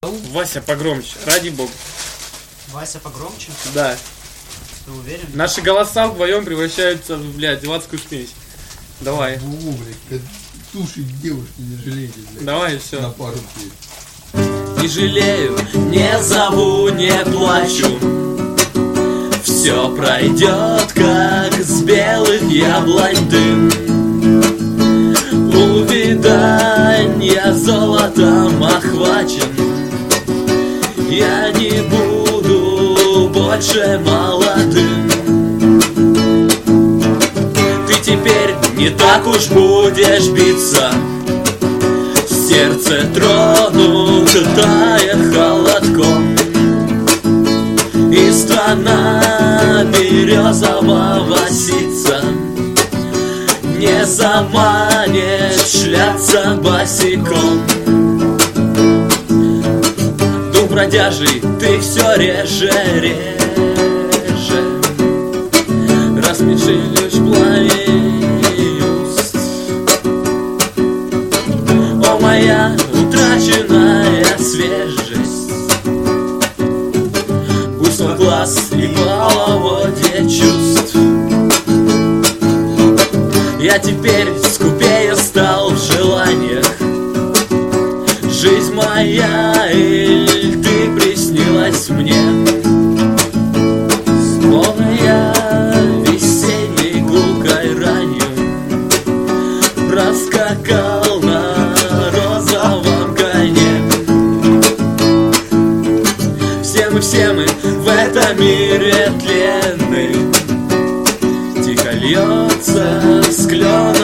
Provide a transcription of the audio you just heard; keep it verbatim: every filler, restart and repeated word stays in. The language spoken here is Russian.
Вася, погромче, ради бога. Вася, погромче? Да. Ты уверен? Наши голоса вдвоем превращаются в, блядь, адскую смесь. Давай. Во, блядь, слушай, девушки, не жалейте, блядь. Давай, все. На пару петь. Не жалею, не зову, не плачу. Все пройдет, как с белых яблонь дым. Увидань, я золотом охвачен. Я не буду больше молодым. Ты теперь не так уж будешь биться. Сердце тронутое холодком. И страна березового ситца не заманит шляться босиком. Дум бродяжий, ты все реже, реже. Рассмешишь пламень уст. О, моя утраченная свежесть, пустой глаз и половодье чувств. Я теперь скупее стал в желаниях. Жизнь моя, иль ты приснилась мне. Словно я весенней гулкой ранью проскакал на розовом коне. Все мы, все мы в этом мире тленны. Тихо льется с клёна